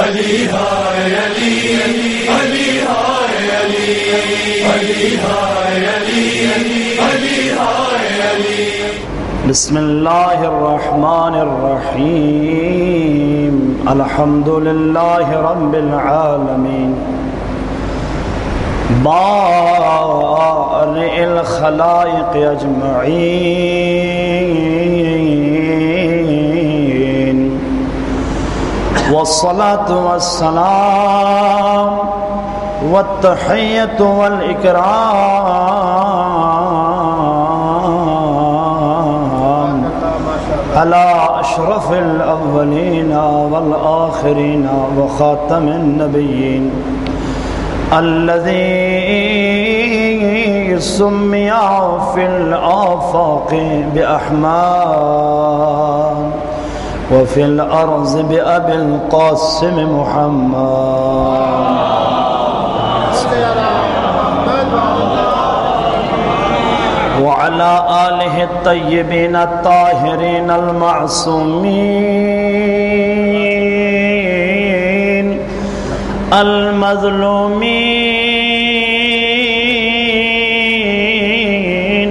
علی ہائے علی علی ہائے علی علی ہائے علی علی ہائے علی. بسم اللہ الرحمن الرحیم. الحمد للہ رب العالمین بارئ الخلائق اجمعین والصلاة والسلام والتحیۃ والاکرام علی اشرف الاولین والآخرین وخاتم النبیین الذي سمي في الآفاق بأحمد وفي الأرض بأبي القاسم محمد وعلى آله الطيبين الطاهرين المعصومين المظلومين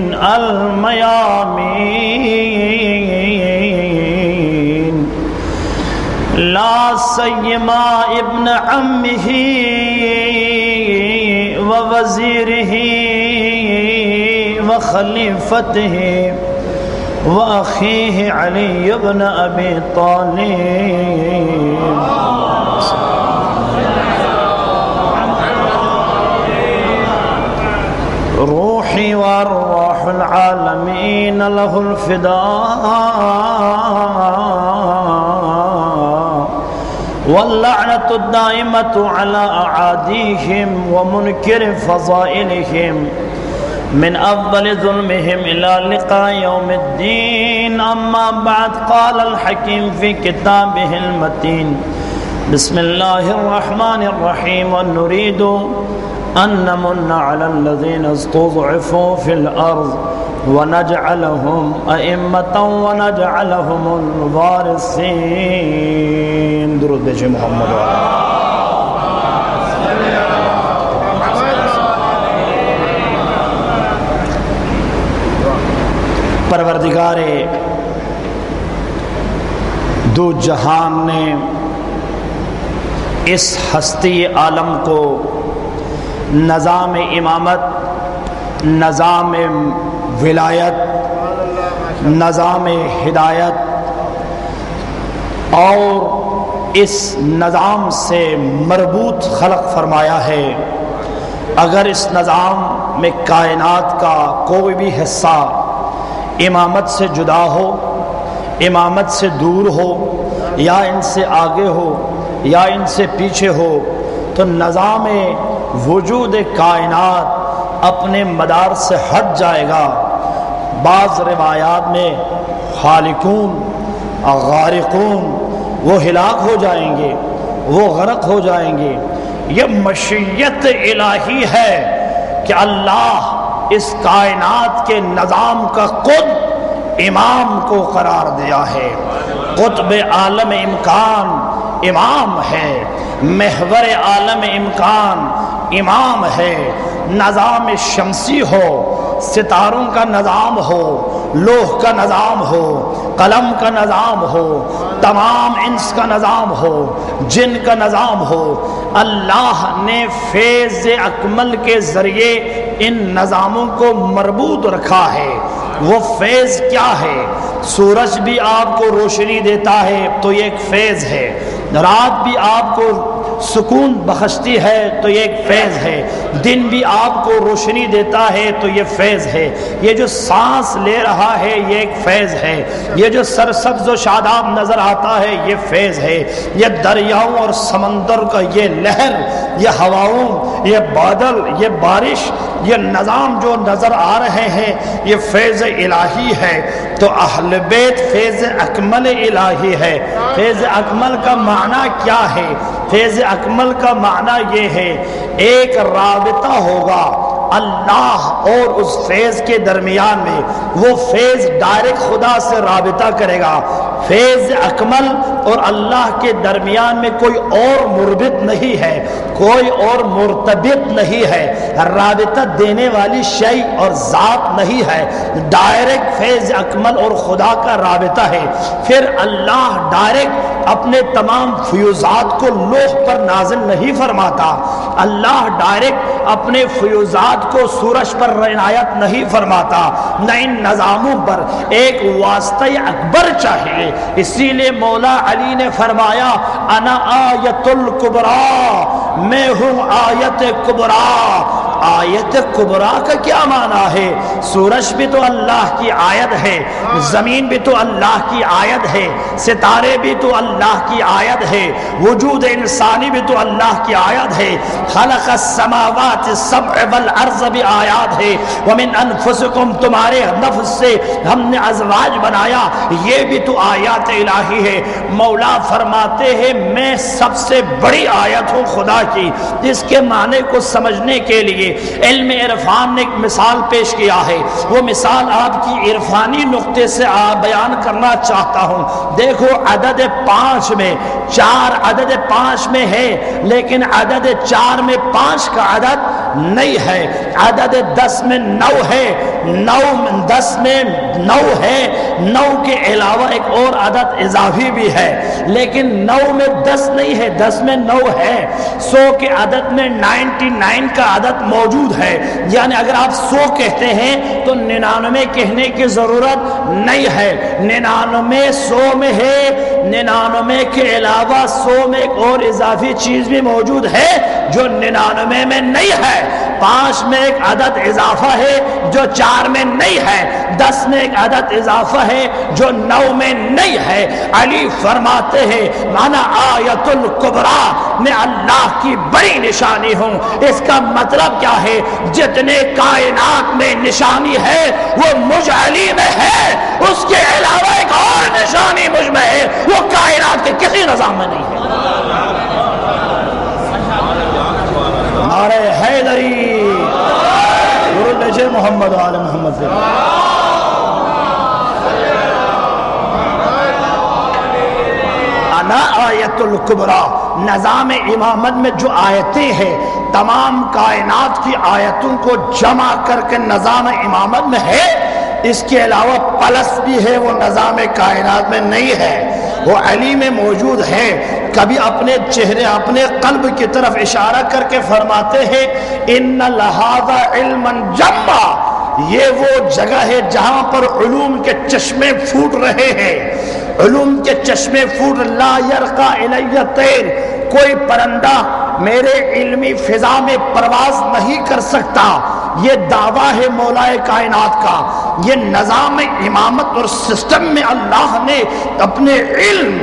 الميامين لا سيما ابن عمه ووزيره وخليفته وأخيه علي بن أبي طالب روحي وارواح العالمين له الفداء واللعنة الدائمة على أعاديهم ومنكر فضائلهم من أفضل ظلمهم إلى لقاء يوم الدين. أما بعد قال الحكيم في كتابه المتين بسم الله الرحمن الرحيم ونريد أن نمن على الذين استضعفوا في الأرض ونجعلهم أئمة ونجعلهم الوارثين. درود بجي محمد پروردگار دو جہان نے اس ہستی عالم کو نظام امامت، نظام ولایت، نظام ہدایت اور اس نظام سے مربوط خلق فرمایا ہے. اگر اس نظام میں کائنات کا کوئی بھی حصہ امامت سے جدا ہو، امامت سے دور ہو، یا ان سے آگے ہو یا ان سے پیچھے ہو، تو نظام وجود کائنات اپنے مدار سے ہٹ جائے گا. بعض روایات میں خالقون غارقون وہ ہلاک ہو جائیں گے، وہ غرق ہو جائیں گے. یہ مشیت الہی ہے کہ اللہ اس کائنات کے نظام کا خود امام کو قرار دیا ہے. قطب عالم امکان امام ہے، محور عالم امکان امام ہے. نظام شمسی ہو، ستاروں کا نظام ہو، لوح کا نظام ہو، قلم کا نظام ہو، تمام انس کا نظام ہو، جن کا نظام ہو، اللہ نے فیض اکمل کے ذریعے ان نظاموں کو مربوط رکھا ہے. وہ فیض کیا ہے؟ سورج بھی آپ کو روشنی دیتا ہے تو یہ ایک فیض ہے. رات بھی آپ کو سکون بخشتی ہے تو یہ ایک فیض ہے. دن بھی آپ کو روشنی دیتا ہے تو یہ فیض ہے. یہ جو سانس لے رہا ہے یہ ایک فیض ہے. یہ جو سرسبز و شاداب نظر آتا ہے یہ فیض ہے. یہ دریاؤں اور سمندر کا یہ لہر، یہ ہواؤں، یہ بادل، یہ بارش، یہ نظام جو نظر آ رہے ہیں یہ فیض الہی ہے. تو اہل بیت فیض اکمل الہی ہے. فیض اکمل کا معنی کیا ہے؟ فیض اکمل کا معنی یہ ہے ایک رابطہ ہوگا اللہ اور اس فیض کے درمیان میں. وہ فیض ڈائریکٹ خدا سے رابطہ کرے گا. فیض اکمل اور اللہ کے درمیان میں کوئی اور مربط نہیں ہے، کوئی اور مرتبط نہیں ہے، رابطہ دینے والی شے اور ذات نہیں ہے، ڈائریکٹ فیض اکمل اور خدا کا رابطہ ہے۔ پھر اللہ ڈائریکٹ اپنے تمام فیوزات کو لوح پر نازل نہیں فرماتا، اللہ ڈائریکٹ اپنے فیوزات کو سورج پر عنایت نہیں فرماتا، نہ ان نظاموں پر ایک واسطہ اکبر چاہیے۔ اسی لیے مولا علی نے فرمایا انا آیت الکبریٰ، میں ہوں آیت کبریٰ۔ آیت کبریٰ کا کیا معنی ہے؟ سورج بھی تو اللہ کی آیت ہے، زمین بھی تو اللہ کی آیت ہے، ستارے بھی تو اللہ کی آیت ہے، وجود انسانی بھی تو اللہ کی آیت ہے، خلق السماوات السبع والارض بھی آیات ہے، ومن انفسکم، تمہارے نفس سے ہم نے ازواج بنایا، یہ بھی تو آیات الہی ہے۔ مولا فرماتے ہیں میں سب سے بڑی آیت ہوں خدا کی۔ اس کے معنی کو سمجھنے کے لیے علم عرفان نے ایک مثال پیش کیا ہے، وہ مثال آپ کی عرفانی نقطے سے بیان کرنا چاہتا ہوں۔ دیکھو عدد 5 میں 4 عدد 5 میں ہے، لیکن عدد 4 میں 5 کا عدد نہیں ہے، عدد 10 میں 9 ہے، 10 میں 9 ہے، 9 کے علاوہ ایک اور عدد اضافی بھی ہے، لیکن 9 میں 10 نہیں ہے، 10 میں 9 ہے۔ 100 کے عدد میں 99 کا عدد موجود ہے، یعنی اگر آپ 100 کہتے ہیں تو 99 کہنے کی ضرورت نہیں ہے، 99 100 میں ہے، 99 کے علاوہ 100 میں ایک اور اضافی چیز بھی موجود ہے جو 99 میں نہیں ہے۔ 5 میں ایک عدد اضافہ ہے جو 4 میں نہیں ہے، 10 میں ایک عدد اضافہ ہے جو 9 میں نہیں ہے۔ علی فرماتے ہیں انا آیت الکبریٰ، میں اللہ کی بڑی نشانی ہوں۔ اس کا مطلب کیا ہے؟ جتنے کائنات میں نشانی ہے وہ مجھ علی میں ہے، اس کے علاوہ ایک اور نشانی مجھ میں ہے، وہ کائنات کے کسی نظام میں نہیں ہے۔ نعرہ حیدری، درود محمد و آل محمد۔ انا آیت الکبریٰ، نظام امامت میں جو آیتیں ہیں تمام کائنات کی آیتوں کو جمع کر کے نظام امامت میں ہے، اس کے علاوہ پلس بھی ہے، وہ نظام کائنات میں نہیں ہے، وہ علی میں موجود ہے۔ کبھی اپنے چہرے اپنے قلب کی طرف اشارہ کر کے فرماتے ہیں ان لہذا علما جما، یہ وہ جگہ ہے جہاں پر علوم کے چشمے پھوٹ رہے ہیں، علوم کے چشمے پھوٹ، لا یرقا الی طیر، کوئی پرندہ میرے علمی فضا میں پرواز نہیں کر سکتا۔ یہ دعویٰ ہے مولا کائنات کا۔ یہ نظام امامت اور سسٹم میں اللہ نے اپنے علم،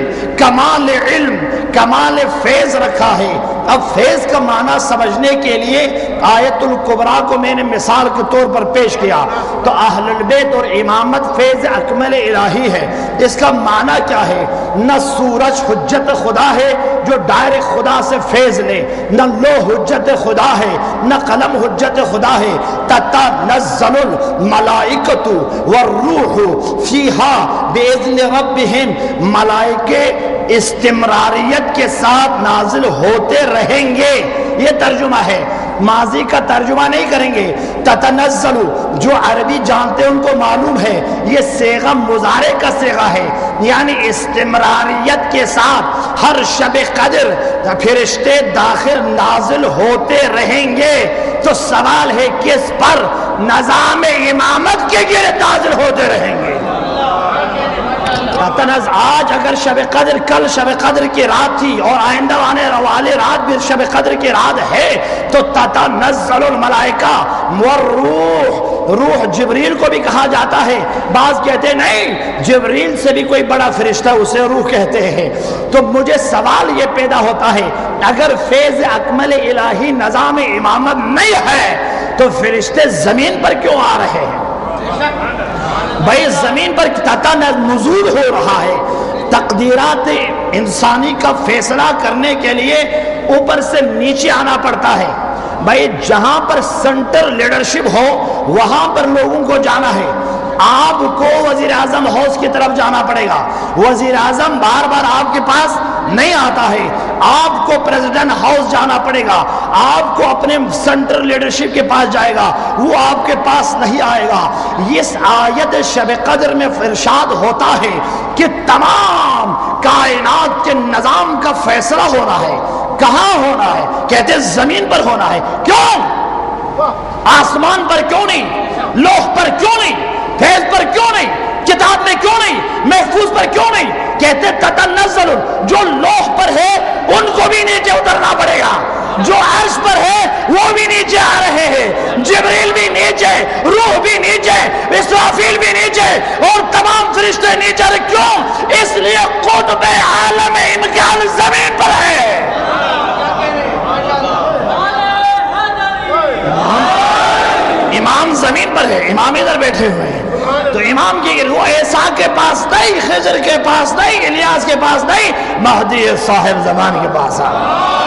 کمال فیض رکھا ہے۔ اب فیض کا معنی سمجھنے کے لیے آیت الکبریٰ کو میں نے مثال کے طور پر پیش کیا، تو اہل البیت اور امامت فیض اکمل الہی ہے۔ اس کا معنی کیا ہے؟ نہ سورج حجت خدا ہے جو ڈائریکٹ خدا سے فیض لے، نہ لوح حجت خدا ہے، نہ قلم حجت خدا ہے۔ تتنزل الملائکۃ والروح فیہا باذن ربہم، ملائکے استمراریت کے ساتھ نازل ہوتے رہیں گے، یہ ترجمہ ہے، ماضی کا ترجمہ نہیں کریں گے۔ تتنزل، جو عربی جانتے ہیں ان کو معلوم ہے یہ صیغہ مضارع کا صیغہ ہے، یعنی استمراریت کے ساتھ ہر شب قدر فرشتے داخل نازل ہوتے رہیں گے۔ تو سوال ہے کس پر؟ نظام امامت کے گرد نازل ہوتے رہیں گے۔ آج اگر شب قدر، کل شب قدر کی رات تھی اور آئندہ آنے والے رات بھی شب قدر کی رات ہے، تو تتنزل الملائکہ والروح، روح جبریل کو بھی کہا جاتا ہے، بعض کہتے ہیں نہیں جبریل سے بھی کوئی بڑا فرشتہ اسے روح کہتے ہیں۔ تو مجھے سوال یہ پیدا ہوتا ہے اگر فیض اکمل الہی نظام امامت نہیں ہے تو فرشتے زمین پر کیوں آ رہے ہیں؟ بھائی زمین پر نزول ہو رہا ہے، تقدیرات انسانی کا فیصلہ کرنے کے لیے اوپر سے نیچے آنا پڑتا ہے۔ بھائی جہاں پر سینٹر لیڈرشپ ہو وہاں پر لوگوں کو جانا ہے، آپ کو وزیر اعظم ہاؤس کی طرف جانا پڑے گا. وزیر اعظم بار بار آپ کے پاس نہیں آتا ہے, آپ کو پریزیڈنٹ ہاؤس جانا پڑے گا, آپ کو اپنے سینٹرل لیڈرشپ کے پاس جائے گا, وہ آپ کے پاس نہیں آئے گا. اس آیت شب قدر میں ارشاد ہوتا ہے کہ تمام کائنات کے نظام کا فیصلہ ہونا ہے. کہاں ہونا ہے؟ کہتے زمین پر ہونا ہے. کیوں؟ آسمان پر کیوں نہیں؟ لوح پر کیوں نہیں؟ فیض پر کیوں نہیں؟ کتاب میں کیوں نہیں؟ محفوظ پر کیوں نہیں؟ کہتے تتنزل, جو لوح پر ہے ان کو بھی نیچے اترنا پڑے گا, جو عرش پر ہے وہ بھی نیچے آ رہے ہیں, جبریل بھی نیچے, روح بھی نیچے, اسرافیل بھی نیچے, اور تمام فرشتے نیچے. کیوں؟ اس لیے قطب عالم امکان زمین پر ہے. امام زمین پر ہے, امام ادھر بیٹھے ہوئے ہیں. تو امام کی روح عیسیٰ کے پاس نہیں, خضر کے پاس نہیں, الیاس کے پاس نہیں, مہدی صاحب زمان کے پاس آ.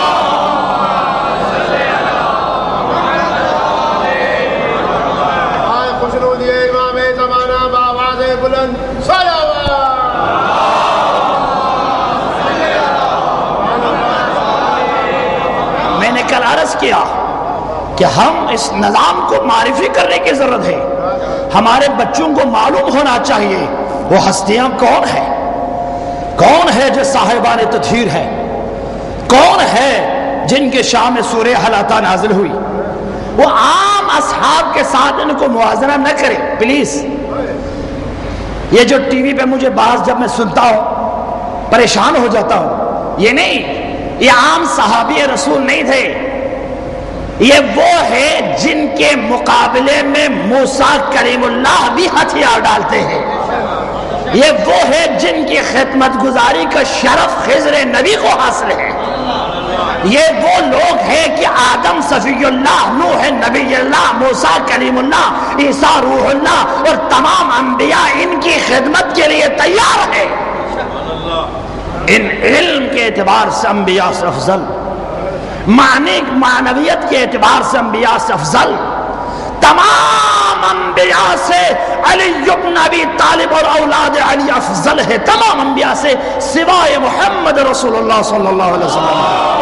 میں نے کل عرض کیا کہ ہم اس نظام کو معرفی کرنے کی ضرورت ہے. ہمارے بچوں کو معلوم ہونا چاہیے وہ ہستیاں کون ہیں, کون ہے جو صاحبان تطہیر ہے, کون ہے جن کے شان میں سورہ حل اتی نازل ہوئی. وہ عام اصحاب کے ساتھ ان کو موازنہ نہ کرے پلیز. یہ جو ٹی وی پہ مجھے بعض جب میں سنتا ہوں پریشان ہو جاتا ہوں. یہ نہیں, یہ عام صحابی رسول نہیں تھے, یہ وہ ہے جن کے مقابلے میں موسیٰ کلیم اللہ بھی ہتھیار ڈالتے ہیں. یہ وہ ہے جن کی خدمت گزاری کا شرف خضر نبی کو حاصل ہے. یہ وہ لوگ ہیں کہ آدم صفی اللہ, نوح نبی اللہ, موسیٰ کلیم اللہ, عیسیٰ روح اللہ, اور تمام انبیاء ان کی خدمت کے لیے تیار ہیں. ان علم کے اعتبار سے انبیاء سے افضل, معنویت کے اعتبار سے انبیاء سے افضل, تمام انبیاء سے علی ابن ابی طالب اور اولاد علی افضل ہے تمام انبیاء سے سوائے محمد رسول اللہ صلی اللہ علیہ وسلم.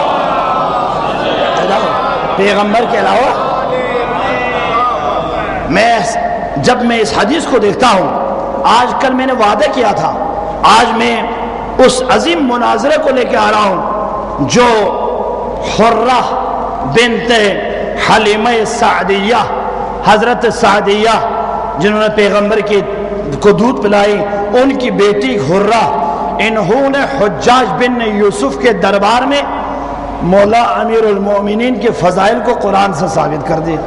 پیغمبر کے علاوہ جب میں اس حدیث کو دیکھتا ہوں, آج کل میں نے وعدہ کیا تھا, آج میں اس عظیم مناظرے کو لے کے آ رہا ہوں جو حرہ بنت حلیمہ سعدیہ, حضرت سعدیہ جنہوں نے پیغمبر کو دودھ پلائی, ان کی بیٹی حرہ, انہوں نے حجاج بن یوسف کے دربار میں مولا امیر المومنین کے فضائل کو قرآن سے ثابت کر دیا.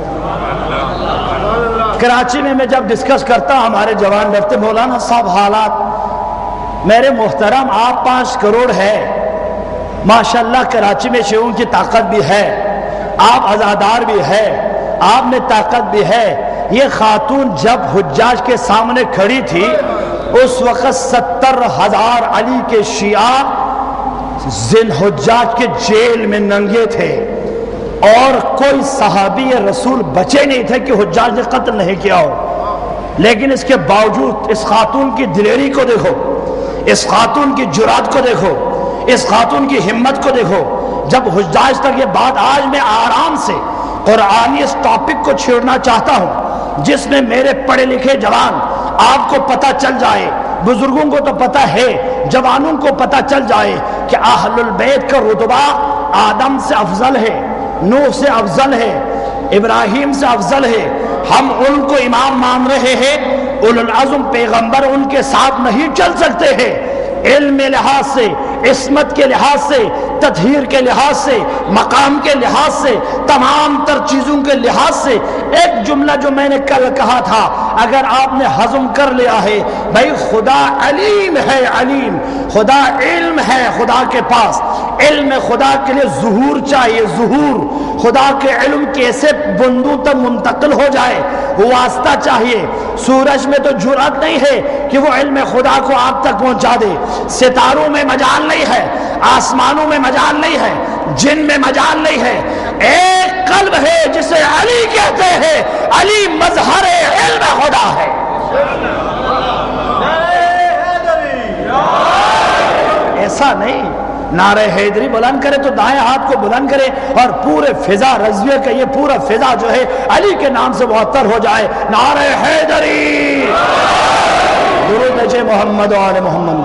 کراچی میں جب ڈسکس کرتا ہمارے جوان ڈرتے, مولانا صاحب حالات, میرے محترم آپ 5 کروڑ ہے, ماشاءاللہ کراچی میں شیعوں کی طاقت بھی ہے, آپ عزادار بھی ہے, آپ میں طاقت بھی ہے. یہ خاتون جب حجاج کے سامنے کھڑی تھی اس وقت 70,000 علی کے شیعہ زن حجاج کے جیل میں ننگے تھے, اور کوئی صحابی رسول بچے نہیں تھے کہ حجاج نے قتل نہیں کیا ہو. لیکن اس کے باوجود اس خاتون کی دلیری کو دیکھو, اس خاتون کی جرات کو دیکھو, اس خاتون کی ہمت کو دیکھو. جب حجاج تک یہ بات, آج میں آرام سے قرآنی اس ٹاپک کو چھیڑنا چاہتا ہوں جس میں میرے پڑھے لکھے جوان آپ کو پتہ چل جائے, بزرگوں کو تو پتہ ہے, جوانوں کو پتہ چل جائے کہ اہل البیت کا رتبہ آدم سے افضل ہے, نوح سے افضل ہے, ابراہیم سے افضل ہے. ہم ان کو امام مان رہے ہیں, اولو العزم پیغمبر ان کے ساتھ نہیں چل سکتے ہیں. علم لحاظ سے, عصمت کے لحاظ سے, تطہیر کے لحاظ سے, مقام کے لحاظ سے, تمام تر چیزوں کے لحاظ سے. ایک جملہ جو میں نے کل کہا تھا, اگر آپ نے ہضم کر لیا ہے, بھائی خدا علیم ہے, علیم, خدا علم ہے, خدا کے پاس علم, خدا کے لیے ظہور چاہیے, ظہور, خدا کے علم کیسے بندوں تک منتقل ہو جائے, واسطہ چاہیے. سورج میں تو جرأت نہیں ہے کہ وہ علم خدا کو آپ تک پہنچا دے, ستاروں میں مجال نہیں ہے, آسمانوں میں مجال نہیں ہے, جن میں مجال نہیں ہے. ایک قلب ہے جسے علی کہتے ہیں, علی مظہر علم خدا ہے. ایسا نہیں، نعرہ حیدری بلند کرے تو دائیں ہاتھ کو بلند کرے اور پورے فضا رضویہ کا یہ پورا فضا جو ہے علی کے نام سے معطر ہو جائے. نعرہ حیدری، درود بھیجے محمد و آل محمد.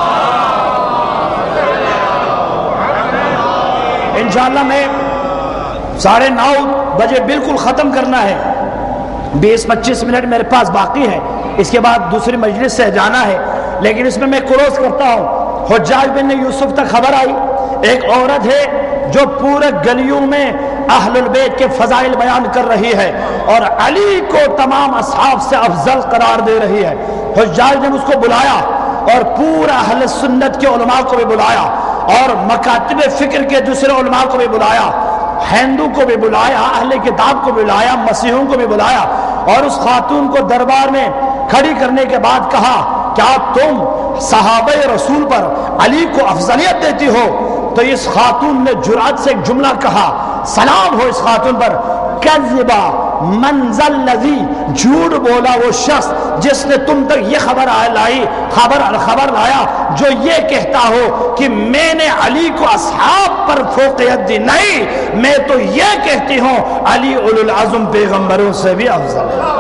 انشاءاللہ میں 9:30 بجے بالکل ختم کرنا ہے. 20-25 منٹ میرے پاس باقی ہے، اس کے بعد دوسری مجلس سے جانا ہے. لیکن اس میں میں کلوز کرتا ہوں. حجاج بن یوسف تک خبر آئی، ایک عورت ہے جو پورے گلیوں میں اہل البیت کے فضائل بیان کر رہی ہے اور علی کو تمام اصحاب سے افضل قرار دے رہی ہے. حجاج نے اس کو بلایا اور پورا اہل سنت کے علماء کو بھی بلایا اور مکاتب فکر کے دوسرے علماء کو بھی بلایا، ہندو کو بھی بلایا، اہل کتاب کو بھی بلایا، مسیحوں کو بھی بلایا. اور اس خاتون کو دربار میں کھڑی کرنے کے بعد کہا، کیا تم صحابہ رسول پر علی کو افضلیت دیتی ہو؟ تو اس خاتون نے جرأت سے ایک جملہ کہا، سلام ہو اس خاتون پر، کذبا منزل لذی، جھوٹ بولا وہ شخص جس نے تم تک یہ خبر لایا جو یہ کہتا ہو کہ میں نے علی کو اصحاب پر فوقیت دی. نہیں، میں تو یہ کہتی ہوں علی اولو العزم پیغمبروں سے بھی افضل ہے.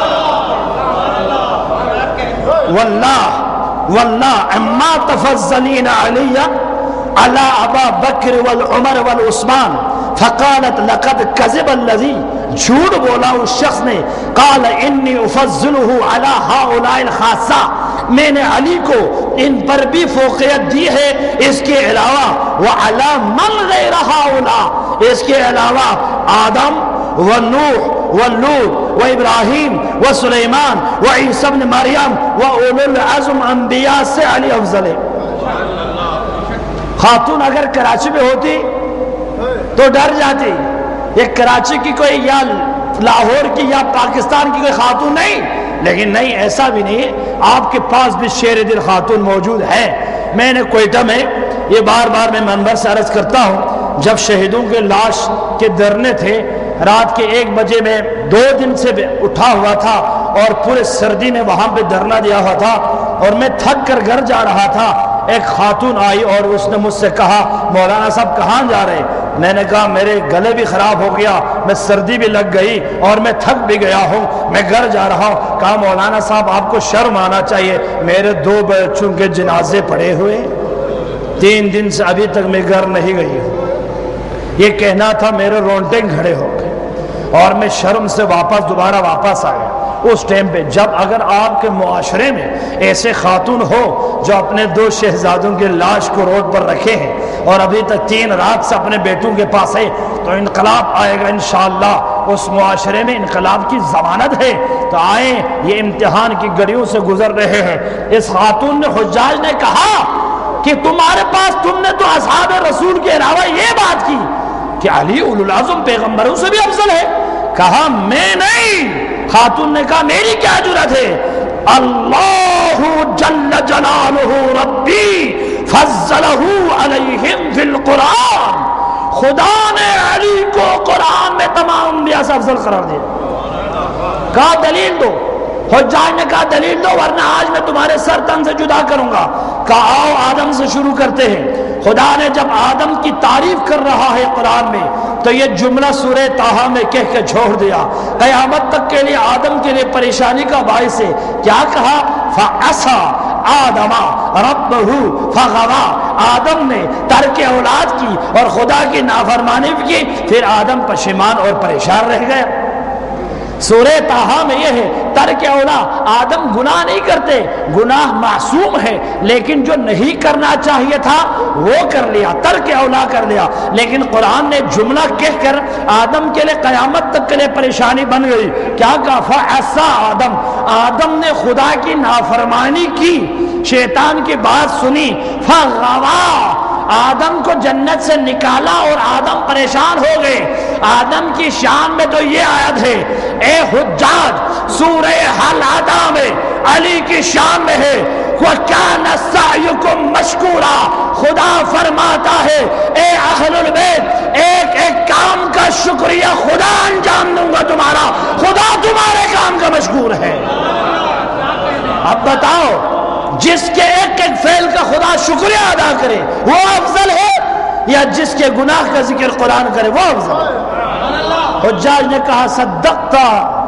واللہ اما تفضلین علی علی ابا بکر والعمر والعثمان فقالت لقد کذب الذی، جھوٹ بولا اس شخص نے، قال انی افضلہ علی ہؤلاء الخاصہ، میں نے علی کو ان پر بھی فوقیت دی ہے، اس کے علاوہ وعلی من غیر ہؤلاء، اس کے علاوہ آدم ونوح ولوط وابراہیم وسلیمان وعیسی ابن مریم واولو العزم انبیاء سے علی افضل ہے. خاتون اگر کراچی میں ہوتی تو ڈر جاتی، یہ کراچی کی کوئی یا لاہور کی یا پاکستان کی کوئی خاتون نہیں. لیکن نہیں، ایسا بھی نہیں ہے، آپ کے پاس بھی شیر دل خاتون موجود ہے. میں نے کوئٹہ میں یہ بار بار میں منبر سے عرض کرتا ہوں، جب شہیدوں کے لاش کے دھرنے تھے، رات کے 1 بجے میں 2 دن سے اٹھا ہوا تھا اور پورے سردی میں وہاں پہ دھرنا دیا ہوا تھا اور میں تھک کر گھر جا رہا تھا. ایک خاتون آئی اور اس نے مجھ سے کہا، مولانا صاحب کہاں جا رہے؟ میں نے کہا میرے گلے بھی خراب ہو گیا، میں سردی بھی لگ گئی اور میں تھک بھی گیا ہوں، میں گھر جا رہا ہوں. کہا مولانا صاحب آپ کو شرم آنا چاہیے، میرے 2 بچوں کے جنازے پڑے ہوئے، 3 دن سے ابھی تک میں گھر نہیں گئی ہوں. یہ کہنا تھا، میرے رونٹے کھڑے ہو گئے اور میں شرم سے دوبارہ واپس آ گیا. اس ٹائم پہ جب اگر آپ کے معاشرے میں ایسے خاتون ہو جو اپنے 2 شہزادوں کے لاش کو روڈ پر رکھے ہیں اور ابھی تک 3 رات سے اپنے بیٹوں کے پاس ہے، تو انقلاب آئے گا انشاءاللہ. اس معاشرے میں انقلاب کی ضمانت ہے. تو آئیں، یہ امتحان کی گھڑیوں سے گزر رہے ہیں. اس خاتون نے، حجاج نے کہا کہ تمہارے پاس، تم نے تو اصحاب رسول کے علاوہ یہ بات کی کہ علی اولو العزم پیغمبروں سے بھی افضل ہے. کہا میں نہیں. خاتون نے کہا میری کیا جرأت ہے؟ اللہ جل جلالہ ربی فضلہ علیہم فی القرآن، خدا نے علی کو قرآن میں تمام انبیاء سے افضل قرار دیا. کہا دلیل دو. حجاج نے کہا دلیل دو ورنہ آج میں تمہارے سر تن سے جدا کروں گا. کہا آؤ آدم سے شروع کرتے ہیں. خدا نے جب آدم کی تعریف کر رہا ہے قرآن میں تو یہ جملہ سورہ طٰہٰ میں کہہ کے چھوڑ دیا. قیامت تک کے لیے آدم کے لیے پریشانی کا باعث ہے. کیا کہا؟ فَعَصَىٰ آدَمَ رَبَّهُ فَغَوَىٰ. آدم نے ترک اولاد کی اور خدا کی نافرمانی کی، پھر آدم پشیمان اور پریشان رہ گیا. سورہ طٰہٰ میں یہ ہے ترک اولا، آدم گناہ نہیں کرتے، گناہ معصوم ہے، لیکن جو نہیں کرنا چاہیے تھا وہ کر لیا، ترک اولا کر لیا. لیکن قرآن نے جملہ کہہ کر آدم کے لیے قیامت تک کے لیے پریشانی بن گئی. کیا کہا؟ فَعَصَىٰ آدم. آدم نے خدا کی نافرمانی کی، شیطان کی بات سنی. فَغَوَىٰ. آدم کو جنت سے نکالا اور آدم پریشان ہو گئے. آدم کی شان میں تو یہ آیت ہے، اے حجاج سورہ حل ادا میں علی کی شان میں ہے، وَكَانَ سَعْيُكُمْ مَشْكُورًا. خدا فرماتا ہے اے اہل البیت، ایک ایک کام کا شکریہ خدا انجام دوں گا تمہارا، خدا تمہارے کام کا مشکور ہے. اب بتاؤ جس کے ایک ایک فعل کا خدا شکریہ ادا کرے وہ افضل ہے یا جس کے گناہ کا ذکر قرآن کرے وہ افضل ہے؟ حجاج نے کہا صدقتا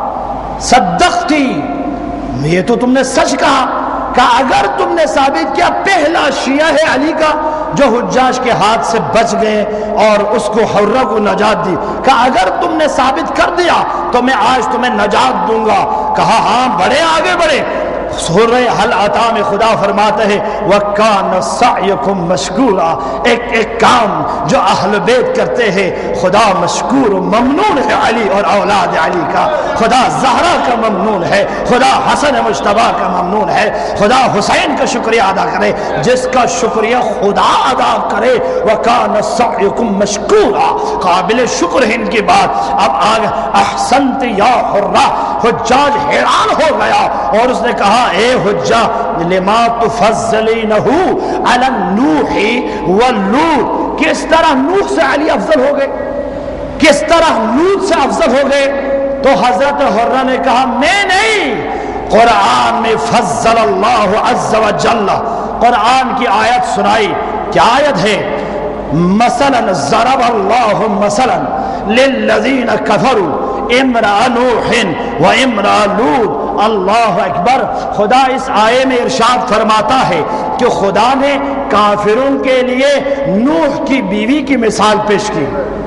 صدقتی، یہ تو تم نے سچ کہا کہ اگر تم نے ثابت کیا پہلا شیعہ ہے علی کا جو حجاج کے ہاتھ سے بچ گئے اور اس کو حرہ کو نجات دی، کہ اگر تم نے ثابت کر دیا تو میں آج تمہیں نجات دوں گا۔ کہا ہاں بڑے آگے بڑھے۔ سورہ حل عطا میں خدا فرماتا ہے وَكَانَ سَعْيُكُمْ مَشْكُورًا، ایک ایک کام جو اہل بیت کرتے ہیں خدا مشکور و ممنون ہے علی اور اولاد علی کا، خدا زہرا کا ممنون ہے، خدا حسن مجتبیٰ کا ممنون ہے، خدا حسین کا شکریہ ادا کرے۔ جس کا شکریہ خدا ادا کرے وَكَانَ سَعْيُكُمْ مَشْكُورًا، قابل شکر ہے ان کی بات۔ اب آگے احسنت یا حرہ، حجاج حیران ہو گیا اور اس نے کہا اے حجہ لما تفضلینہ علی النوح واللوط، کس طرح نوح سے علی افضل ہو گئے، کس طرح لوط سے افضل ہو گئے؟ تو حضرت حرہ نے کہا میں نہیں، قرآن میں فضل اللہ عز و جل، قرآن کی آیت سنائی، کیا آیت ہے؟ مثلا ضرب اللہ مثلا للذین کفروا امرأ نوح و امرأ لوط۔ اللہ اکبر، خدا اس آیے میں ارشاد فرماتا ہے کہ خدا نے کافروں کے لیے نوح کی بیوی کی مثال پیش کی،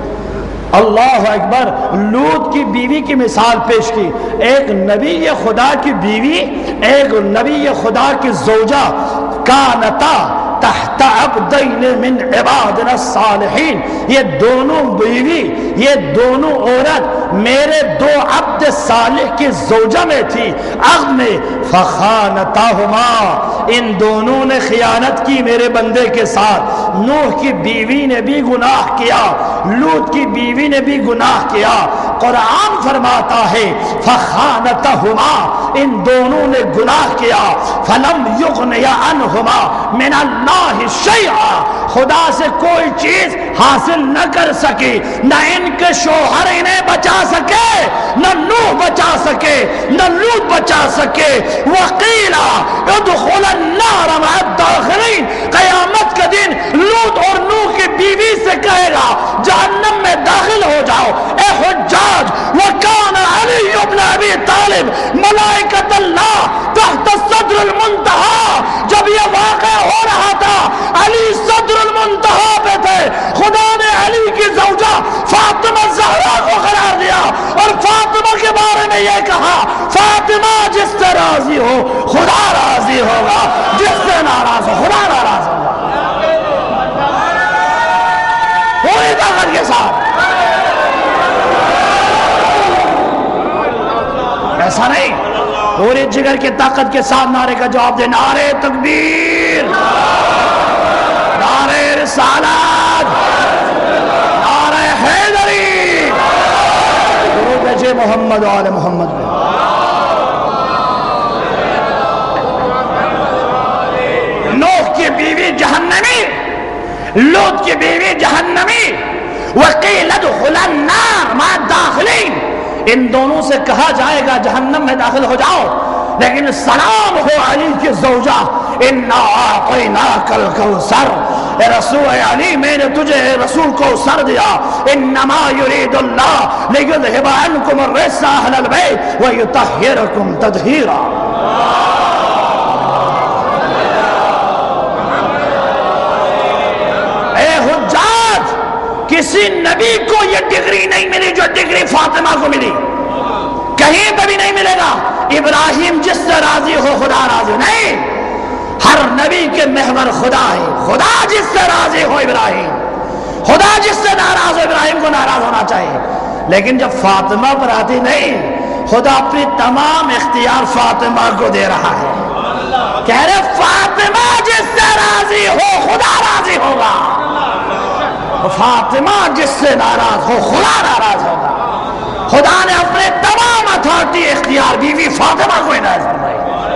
اللہ اکبر، لوط کی بیوی کی مثال پیش کی۔ ایک نبی خدا کی بیوی، ایک نبی خدا کی زوجہ، کانتا تحت عبدین من عبادنا الصالحین، یہ دونوں بیوی، یہ دونوں عورت میرے دو عبد صالح کی زوجہ میں تھی، عقد میں، فخانتاہما، ان دونوں نے خیانت کی میرے بندے کے ساتھ۔ نوح کی بیوی نے بھی گناہ کیا، لوط کی بیوی نے بھی گناہ کیا۔ قرآن فرماتا ہے فخانتاہما، ان دونوں نے گناہ کیا، فلم یغنیا عنہما من اللہ شیئا، خدا سے کوئی چیز حاصل نہ کر سکی، نہ ان کے شوہر انہیں بچا سکے، نہ نوح بچا سکے، نہ لوط بچا سکے۔ وقیلا ادخل النار مع الداخلین، قیامت کا دن لوط اور نوح کی بیوی سے کہے گا جہنم میں داخل ہو جاؤ۔ اے حجاج، وکان علی ابن ابی طالب ملائکۃ اللہ تحت صدر المنتہا، جب یہ واقعہ ہو رہا تھا علی صدر المنتہا پہ تھے، خدا نے علی کی زوجہ فاطمہ زہرا کو قرار دیا اور فاطمہ کے بارے میں یہ کہا فاطمہ جس سے راضی ہو خدا راضی ہوگا، جس سے ناراض ہو خدا ناراض ہوگا، پوری طاقت کے ساتھ۔ ایسا نہیں، پورے جگر کی طاقت کے ساتھ نعرے کا جواب دے، نعرے تکبیر، نعرے رسالت، نعرے حیدری، درود بھیجے محمد و آل محمد میں۔ نوح کی بیوی جہنمی، لوط کی بیوی جہنمی، وقیل ادخل النار مع الداخلین، ان دونوں سے کہا جائے گا جہنم میں داخل ہو جاؤ، لیکن سلام ہو علی کی زوجہ، انا اعطیناک الکوثر، اے رسول علی میں نے تجھے رسول کو سر دیا، انما یرید اللہ لیذہب عنکم الرجس اہل البیت ویطہرکم تطہیرا۔ اے حجاج، کسی نبی کو یہ ڈگری نہیں ملی جو ڈگری فاطمہ کو ملی، کہیں پہ بھی نہیں ملے گا۔ ابراہیم جس سے راضی ہو خدا راضی نہیں، ہر نبی کے محور خدا ہے، خدا جس سے راضی ہو ابراہیم، خدا جس سے ناراض ہو ابراہیم کو ناراض ہونا چاہیے، لیکن جب فاطمہ پر آتی نہیں، خدا اپنی تمام اختیار فاطمہ کو دے رہا ہے، کہہ رہے فاطمہ جس سے راضی ہو خدا راضی ہوگا، فاطمہ جس سے ناراض ہو خدا ناراض ہوگا۔ خدا نے اپنے تمام اتھارٹی اختیار بیوی فاطمہ کو عنایت فرمائی۔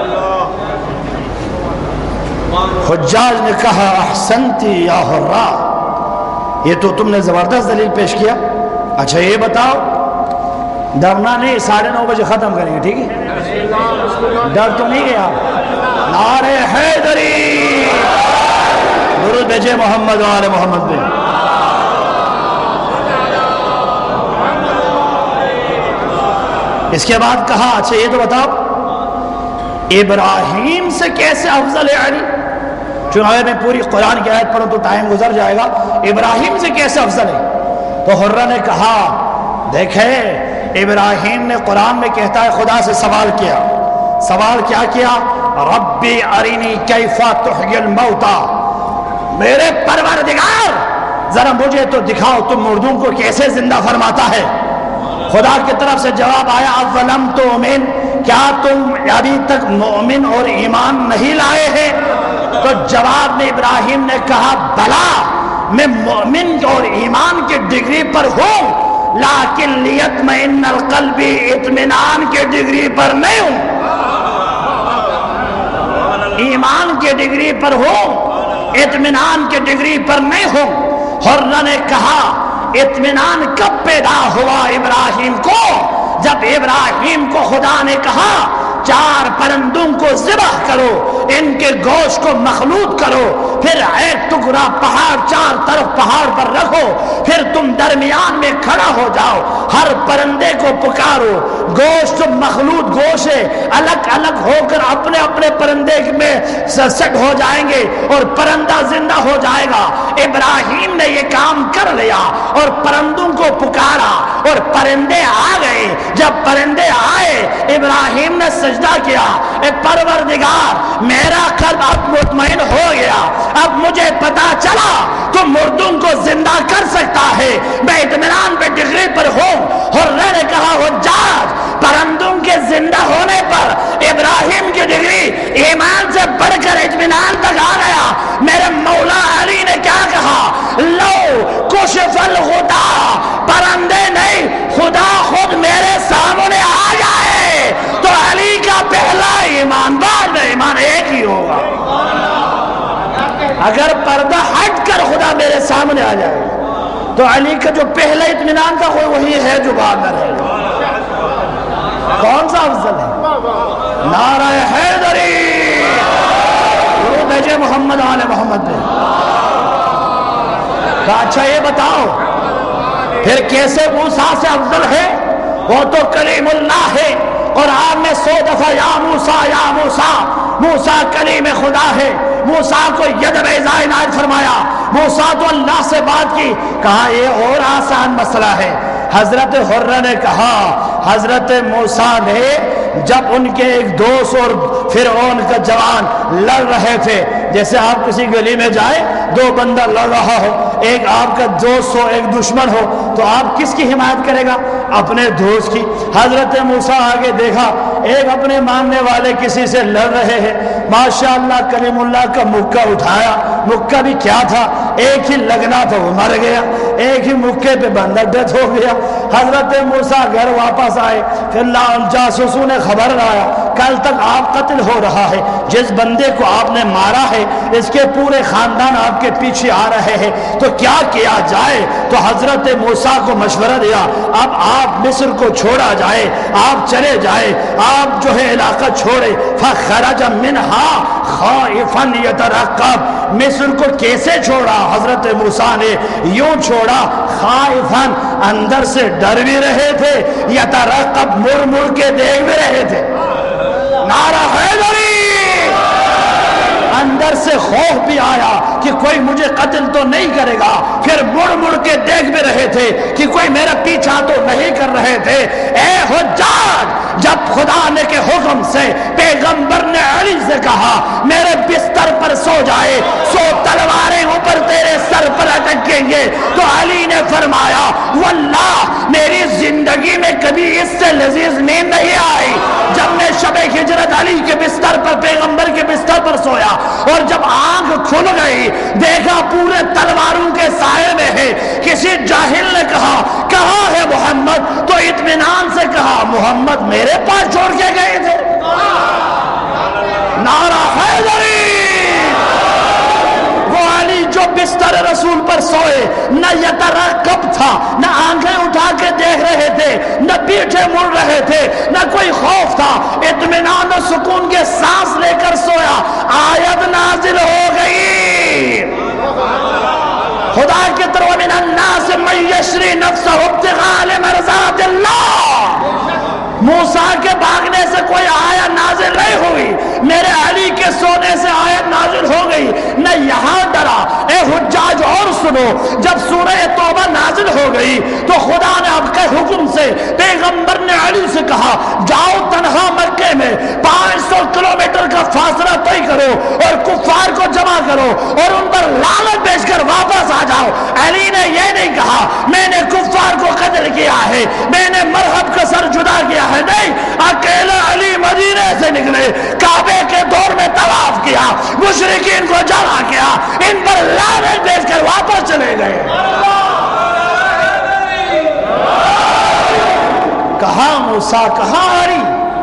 حجاج نے کہا احسنتی یا حرہ، یہ تو تم نے زبردست دلیل پیش کیا، اچھا یہ بتاؤ ڈرنا نہیں، 9:30 بجے ختم کریں گے، ٹھیک ہے؟ ڈر تو نہیں گیا؟ نعرہ حیدری، درود بھیجے محمد و آل محمد پہ۔ اس کے بعد کہا اچھا یہ تو بتاؤ ابراہیم سے کیسے افضل ہے علی؟ چنانچہ میں پوری قرآن کی آیت پڑھوں تو ٹائم گزر جائے گا، ابراہیم سے کیسے افضل ہے؟ تو حرہ نے کہا دیکھیں ابراہیم نے قرآن میں کہتا ہے خدا سے سوال کیا، سوال کیا کیا؟ ربی ارینی کیف تحیی الموتى، میرے پروردگار ذرا مجھے تو دکھاؤ تم مردوں کو کیسے زندہ فرماتا ہے؟ خدا کی طرف سے جواب آیا اولم تؤمن، کیا تم ابھی تک مومن اور ایمان نہیں لائے ہیں؟ تو جواب میں ابراہیم نے کہا بلا، میں مومن اور ایمان کی ڈگری پر ہوں، لیکن لیطمئن القلب، اطمینان کی ڈگری پر نہیں ہوں، ایمان کی ڈگری پر ہوں، اطمینان کی ڈگری پر نہیں ہوں۔ حرہ نے کہا اطمینان کب پیدا ہوا ابراہیم کو؟ جب ابراہیم کو خدا نے کہا 4 پرندوں کو ذبح کرو، ان کے گوشت کو مخلوط کرو، پھر ایک ٹکڑا پہاڑ 4 طرف پہاڑ پر رکھو، پھر تم درمیان میں کھڑا ہو جاؤ، ہر پرندے کو پکارو، گوشت مخلوط گوشت الگ الگ ہو کر اپنے اپنے پرندے میں سیٹ ہو جائیں گے اور پرندہ زندہ ہو جائے گا۔ ابراہیم نے یہ کام کر لیا اور پرندوں کو پکارا اور پرندے آ گئے۔ جب پرندے آئے ابراہیم نے سجدہ کیا، اے پروردگار میرا قلب اب مطمئن ہو گیا، اب مجھے پتا چلا تو مردوں کو زندہ کر سکتا ہے، میں اطمینان پہ ڈگری پر ہوں۔ حرہ نے کہا حجاج پرندوں کے زندہ ہونے پر ابراہیم کی ڈگری ایمان سے بڑھ کر اطمینان تک آ گیا۔ میرے مولا علی نے کیا کہا؟ لو کشف الغطا، پرندے نہیں خدا خود میرے سامنے آ جائے تو علی کا پہلا ایمان، بعد میں ایمان ایک ہی ہوگا۔ اگر پردہ ہٹ کر خدا میرے سامنے آ جائے تو علی کا جو پہلا اطمینان تھا وہی ہے جو بعد میں رہے گا۔ کون سا افضل ہے؟ نعرہ حیدری، درود بھیجے محمد آل محمد پہ۔ اچھا یہ بتاؤ پھر کیسے موسیٰ سے افضل ہے؟ وہ تو کلیم اللہ ہے، قرآن میں 100 دفعہ یا موسیٰ یا موسیٰ، موسیٰ کلیم خدا ہے۔ موسیٰ کو ید بیضاء عنایت فرمایا، موسیٰ تو اللہ سے بات کی، کہا یہ اور آسان مسئلہ ہے۔ حضرت حرہ نے کہا حضرت موسیٰ نے جب ان کے ایک دوست اور فرعون کا جوان لڑ رہے تھے، جیسے آپ کسی گلی میں جائیں 2 بندہ لڑ رہا ہو، ایک آپ کا دوست ہو ایک دشمن ہو، تو آپ کس کی حمایت کرے گا؟ اپنے دوست کی۔ حضرت موسیٰ آگے دیکھا ایک اپنے ماننے والے کسی سے لڑ رہے ہیں، ماشاءاللہ کلیم اللہ کا مکہ اٹھایا، مکہ بھی کیا تھا، ایک ہی لگنا تھا وہ مر گیا، ایک ہی مکے پہ بندہ ڈیتھ ہو گیا۔ حضرت موسیٰ گھر واپس آئے، پھر جاسوسوں نے خبر لایا کل تک آپ قتل ہو رہا ہے، جس بندے کو آپ نے مارا ہے اس کے پورے خاندان آپ کے پیچھے آ رہے ہیں، تو کیا کیا جائے؟ تو حضرت موسیٰ کو مشورہ دیا اب آپ مصر کو چھوڑا جائے، آپ چلے جائے، آپ جو ہے علاقہ چھوڑے۔ فخرج منہا خائفا یترقب، مصر کو کیسے چھوڑا حضرت موسیٰ نے؟ یوں چھوڑا خائفا، اندر سے ڈر بھی رہے تھے، یترقب مڑ مڑ کے دیکھ بھی رہے تھے۔ نعرہ حیدری، اندر سے خوف بھی آیا کہ کوئی مجھے قتل تو نہیں کرے گا، پھر مڑ مڑ کے دیکھ بھی رہے تھے کہ کوئی میرا پیچھا تو نہیں کر رہے تھے۔ اے حجاج، جب خدا نے کے حکم سے پیغمبر نے علی سے کہا میرے بستر پر سو جائے، 100 تلواریں اوپر تیرے سر پر اٹکیں گے، تو علی نے فرمایا واللہ میری زندگی میں کبھی اس سے لذیذ نیند نہیں آئی۔ جب میں شب ہجرت علی کے بستر پر پیغمبر کے بستر پر سویا اور جب آنکھ کھل گئی دیکھا پورے تلواروں کے سائے میں ہے، کسی جاہل نے کہا کہاں ہے محمد؟ تو اطمینان سے کہا محمد میرے پاس چھوڑ کے گئے تھے۔ نعرہ حیدری، وہ علی جو بستر رسول پر سوئے، نہ یترقب تھا، نہ آنکھیں اٹھا کے دیکھ رہے تھے، نہ پیچھے مڑ رہے تھے، نہ کوئی خوف تھا، اطمینان و سکون کے سانس لے کر سویا، آیت نازل ہو گئی، خدا کی طرف من الناس من یشری نفسہ ابتغاء لمرضات اللہ۔ موسیٰ کے بھاگنے سے کوئی آیت نازل نہیں ہوئی، میرے علی کے سونے سے آیت نازل ہو گئی، نہ یہاں ڈرا۔ اے حجاج اور سنو، جب سورہ توبہ نازل ہو گئی تو خدا نے اب کے حکم سے پیغمبر نے علی سے کہا جاؤ تنہا مکے میں 500 کلومیٹر کا فاصلہ طے کرو اور کفار کو جمع کرو اور ان پر لعنت بیچ کر واپس آ جاؤ۔ علی نے یہ نہیں کہا میں نے کفار کو قتل کیا ہے، میں نے مرحب کا سر جدا کیا ہے، نہیں، اکیلا علی مدینے سے نکلے، کعبے کے دور میں طواف کیا، مشرکین کو جمع کیا، ان پر لعنت بیچ کر واپس چلے گئے۔ کہاں موسیٰ، کہاں علی؟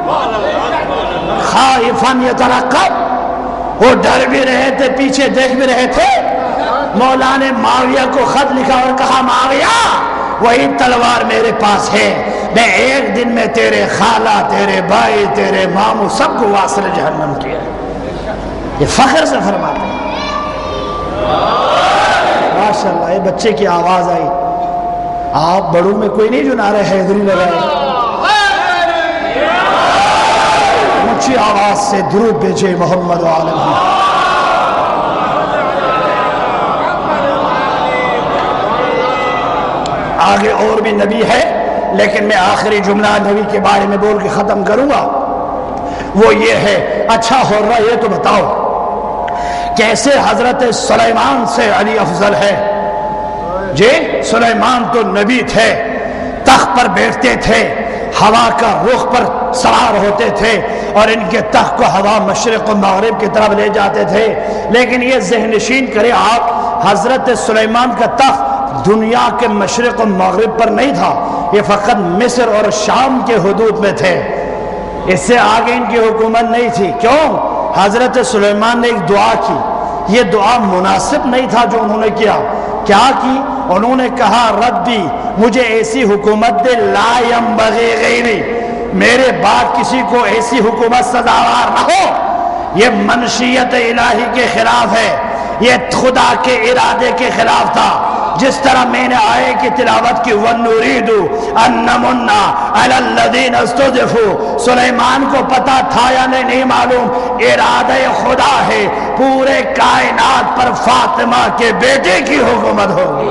خائفاً یترقب، وہ ڈر بھی رہے تھے، پیچھے دیکھ بھی رہے تھے۔ مولا نے معاویہ کو خط لکھا اور کہا معاویہ وہی تلوار میرے پاس ہے، میں ایک دن میں تیرے خالہ، تیرے بھائی، تیرے ماموں سب کو واصل جہنم کیا۔ یہ فخر سے فرماتے ہیں۔ ماشاءاللہ، یہ بچے کی آواز آئی، آپ بڑوں میں کوئی نہیں جو نعرہ حیدری لگائے؟ اونچی آواز سے درود بھیجے محمد و آل محمد۔ آگے اور بھی نبی ہے، لیکن میں آخری جملہ نبی کے بارے میں بول کے ختم کروں گا، وہ یہ ہے، اچھا ہو رہا یہ تو بتاؤ کیسے حضرت سلیمان سے علی افضل ہے؟ جی سلیمان تو نبی تھے، تخت پر بیٹھتے تھے، ہوا کا رخ پر سوار ہوتے تھے اور ان کے تخت کو ہوا مشرق و مغرب کی طرف لے جاتے تھے، لیکن یہ ذہن نشین کرے آپ، حضرت سلیمان کا تخت دنیا کے مشرق و مغرب پر نہیں تھا، یہ فقط مصر اور شام کے حدود میں تھے، اس سے آگے ان کی حکومت نہیں تھی۔ کیوں؟ حضرت سلیمان نے ایک دعا کی، یہ دعا مناسب نہیں تھا جو انہوں نے کیا۔ کیا کی؟ انہوں نے کہا ربی مجھے ایسی حکومت دے لا ینبغی غیری، میرے بعد کسی کو ایسی حکومت سزاوار نہ ہو۔ یہ منشیت الہی کے خلاف ہے، یہ خدا کے ارادے کے خلاف تھا۔ جس طرح میں نے آئے کی تلاوت کی وَنُرِيدُ أَن نَّمُنَّ عَلَى الَّذِينَ اسْتُضْعِفُوا، سلیمان کو پتا تھا یا نہیں معلوم، ارادہ خدا ہے پورے کائنات پر فاطمہ کے بیٹے کی حکومت ہوگی۔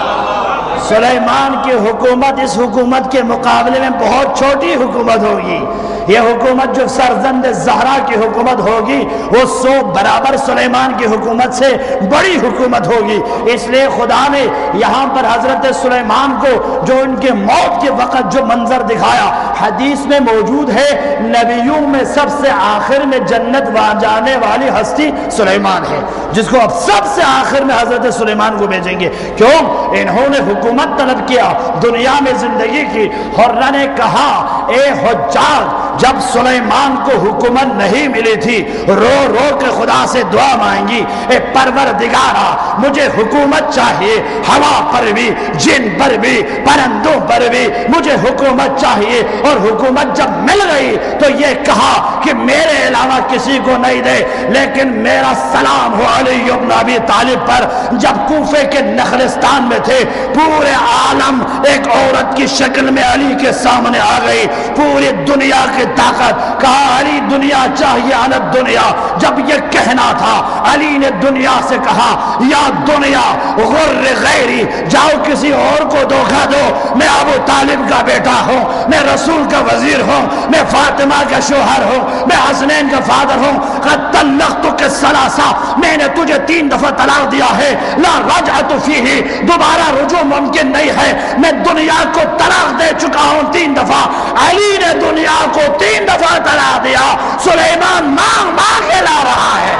سلیمان کی حکومت اس حکومت کے مقابلے میں بہت چھوٹی حکومت ہوگی۔ یہ حکومت جو سرزند زہرا کی حکومت ہوگی وہ 100 برابر سلیمان کی حکومت سے بڑی حکومت ہوگی۔ اس لیے خدا نے یہاں پر حضرت سلیمان کو جو ان کے موت کے وقت جو منظر دکھایا حدیث میں موجود ہے، نبیوں میں سب سے آخر میں جنت جانے والی ہستی سلیمان ہے، جس کو اب سب سے آخر میں حضرت سلیمان کو بھیجیں گے۔ کیوں؟ انہوں نے حکومت طلب کیا، دنیا میں زندگی کی۔ حرہ نے کہا اے حجاج، جب سلیمان کو حکومت نہیں ملی تھی رو رو کے خدا سے دعا مانگی، اے پروردگارا مجھے حکومت چاہیے، ہوا پر بھی، جن پر بھی، پرندوں پر بھی مجھے حکومت چاہیے۔ اور حکومت جب مل گئی تو یہ کہا کہ میرے علاوہ کسی کو نہیں دے، لیکن میرا سلام ہو علی بن ابی طالب پر۔ جب کوفے کے نخلستان میں تھے، پورے عالم ایک عورت کی شکل میں علی کے سامنے آ گئی، پوری دنیا کی طاقت، کہا علی دنیا چاہیے الگ دنیا۔ جب یہ کہنا تھا علی نے دنیا سے کہا یا دنیا غر غیری، جاؤ کسی اور کو دھوکہ دو، میں ابو طالب کا بیٹا ہوں، میں رسول کا وزیر ہوں، میں فاطمہ کا شوہر ہوں، میں حسنین کا فادر ہوں۔ قد طلقتک الثلاثہ، میں نے تجھے 3 دفعہ طلاق دیا ہے، لا رجعت فیہ، دوبارہ رجوع ممکن نہیں ہے، میں دنیا کو طلاق دے چکا ہوں 3 دفعہ۔ علی نے دنیا کو 3 دفعہ طلاق دیا، سلیمان مانگ مانگ کے لا رہا ہے۔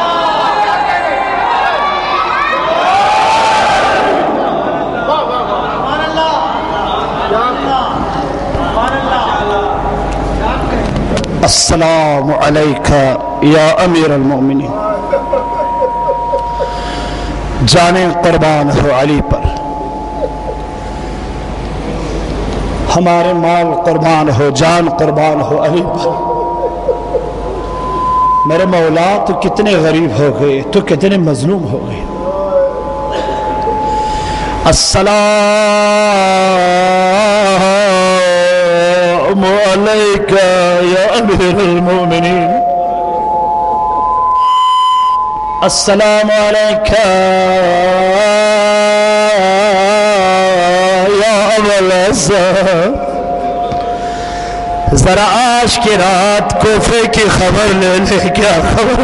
السلام علیکہ یا امیر المؤمنین۔ جانیں قربان ہو علی پر، ہمارے مال قربان ہو، جان قربان ہو علی پر۔ میرے مولا تو کتنے غریب ہو گئے، تو کتنے مظلوم ہو گئے۔ السلام علیک یا امیر المومنین، السلام علیک یا ابا الحسن۔ ذرا آج کی رات کوفے کی خبر لے لے، کیا خبر؟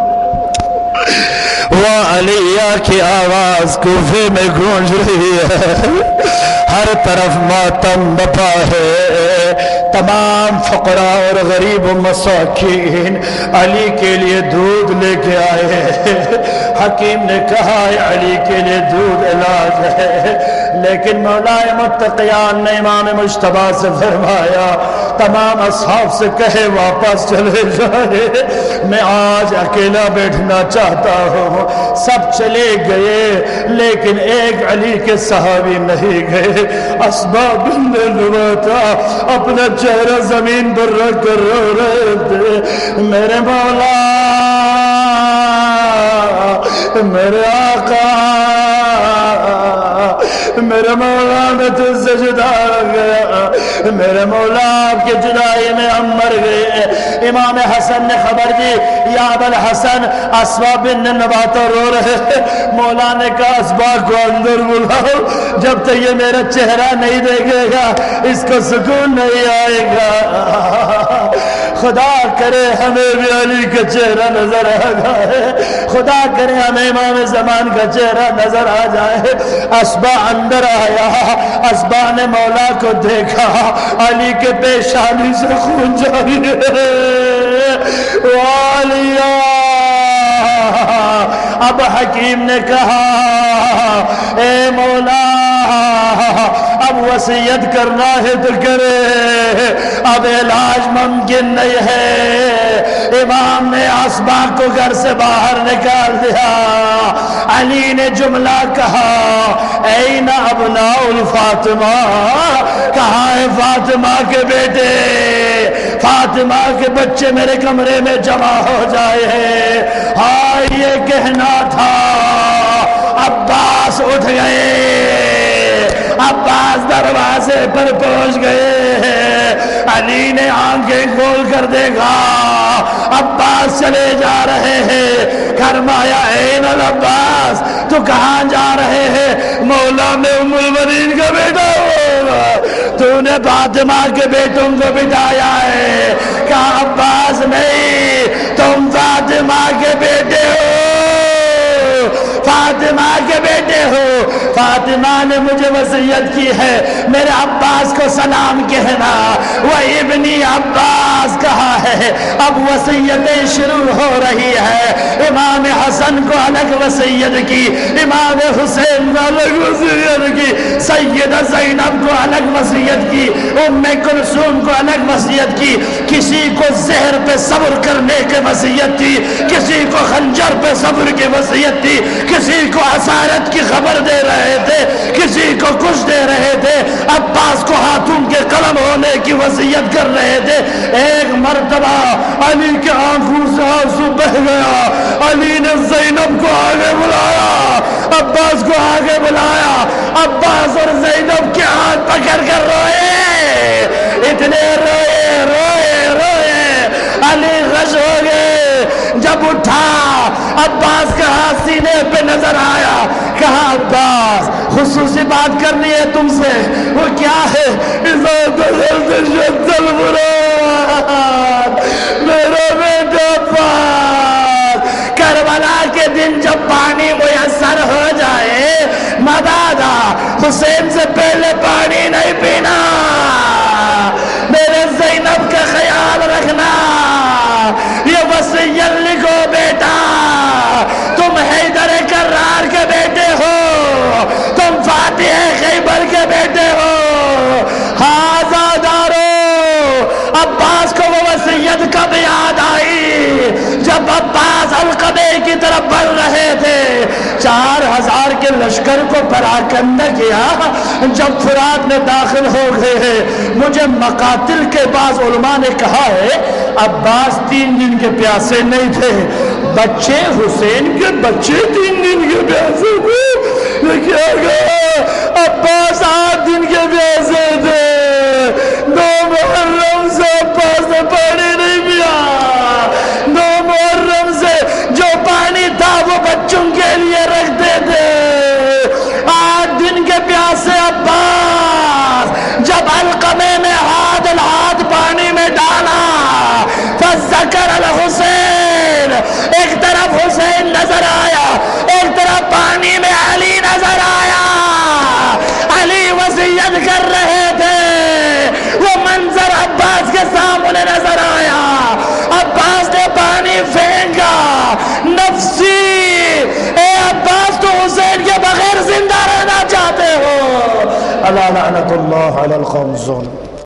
وہ علیہ کی آواز کوفے میں گونج رہی ہے، ہر طرف ماتم بپا ہے، تمام فقراء اور غریب و مساکین علی کے لیے دودھ لے کے آئے ہیں۔ حکیم نے کہا ہے علی کے لیے دودھ علاج ہے، لیکن مولا متقیان نے امام مجتبیٰ سے فرمایا تمام اصحاب سے کہے واپس چلے جائے، میں آج اکیلا بیٹھنا چاہتا ہوں۔ سب چلے گئے لیکن ایک علی کے صحابی نہیں گئے۔ اسباب بن رواتا اپنا چہرہ زمین پر رکھ کر رو رہے تھے، میرے مولا، میرے آقا، میرے مولا میں تجھ سے جدا ہو گیا، میرے مولا آپ کی جدائی میں ہم مر گئے۔ امام حسن نے خبر دی، یا ابا الحسن اسبا بن نباتہ رو رہے ہیں۔ مولا نے کہا اسبا کو اندر بلاؤ، جب تک یہ میرا چہرہ نہیں دیکھے گا اس کو سکون نہیں آئے گا۔ خدا کرے ہمیں بھی علی کا چہرہ نظر آ جائے، خدا کرے ہمیں امام زمان کا چہرہ نظر آ جائے۔ اسبا اندر آیا، اسبا نے مولا کو دیکھا، علی کے پیشانی سے خون جاری ہے۔ والیا اب حکیم نے کہا اے مولا اب وصیت کرنا ہے تو کرے، اب علاج ممکن نہیں ہے۔ امام نے اسبا کو گھر سے باہر نکال دیا۔ علی نے جملہ کہا این ابناء الفاطمہ، کہاں ہے فاطمہ کے بیٹے؟ فاطمہ کے بچے میرے کمرے میں جمع ہو جائے ہیں۔ ہاں یہ کہنا تھا، عباس اٹھ گئے، عباس دروازے پر پہنچ گئے۔ علی نے آنکھیں کھول کر دیکھا، عباس چلے جا رہے ہیں۔ فرمایا این العباس، تو کہاں جا رہے ہیں؟ مولا میں ام المؤمنین کا بیٹا ہوگا، تو نے فاطمہ کے بیٹوں کو بٹایا ہے۔ کہا عباس نہیں، تم فاطمہ کے بیٹے ہو، فاطمہ کے بیٹے ہو۔ فاطمہ نے مجھے وصیت کی ہے میرے عباس کو سلام کہنا، وہ ابنی عباس کہا ہے۔ اب وصیتیں شروع ہو رہی ہے۔ امام حسن کو الگ وصیت کی، امام حسین کو الگ وصیت کی، سیدہ زینب کو الگ وصیت کی، ام کلثوم کو الگ وصیت کی۔ کسی کو زہر پہ صبر کرنے کی وصیت تھی، کسی کو خنجر پہ صبر کی وصیت تھی، کسی کو اسارت کی خبر دے رہے تھے، کسی کو کچھ دے رہے تھے، عباس کو ہاتھوں کے قلم ہونے کی وصیت کر رہے تھے۔ ایک مرتبہ علی کے آنکھوں سے آنسو بہ گیا، علی نے زینب کو آگے بلایا، عباس کو آگے بلایا، عباس اور زینب کے ہاتھ پکڑ کر روئے، اتنے روئے روئے روئے، علی غش ہو گئے۔ جب اٹھا عباس کا ہاتھ سینے پہ نظر آیا، کہا عباس خصوصی بات کرنی ہے تم سے۔ وہ کیا ہے؟ میرا بیٹا عباس، کربلا کے دن جب پانی میسر ہو جائے مدادا حسین سے پہلے پانی نہیں پینا، میرے زینب کا خیال رکھنا، یہ وصیت لکھو بیٹا، تم حیدر کرار کے بیٹے ہو، تم فاتح خیبر کے بیٹے ہو۔ عباس کو وہ وصیت کب یاد آئی؟ جب عباس القبے کی طرف بڑھ رہے تھے، 4000 لشکر کو پراکندا کیا جب فرات میں داخل ہو گئے ہیں. مجھے مقاتل کے بعض علماء نے کہا ہے عباس 3 دن کے پیاسے نہیں تھے, بچے حسین کے بچے 3 دن کے پیاسے تھے. کیا گیا عباس 8 دن کے پیاسے تھے. 2 محرم سے عباس نے پانی نہیں پیا. 2 محرم سے جو پانی تھا وہ بچوں کے لیے رکھتے تھے. 8 دن کے پیاسے عباس جب علقمے میں ہاتھ پانی میں ڈالا فذکر الحسین, ایک طرف حسین نظر آیا, ایک طرف پانی میں علی نظر آیا. علی وصیت کر رہے تھے, وہ منظر عباس کے سامنے نظر آیا. عباس نے پانی پھینکا. نفسی, اے عباس تو حسین کے بغیر زندہ رہنا چاہتے ہو. الا لعنت اللہ علی القوم الظالمین.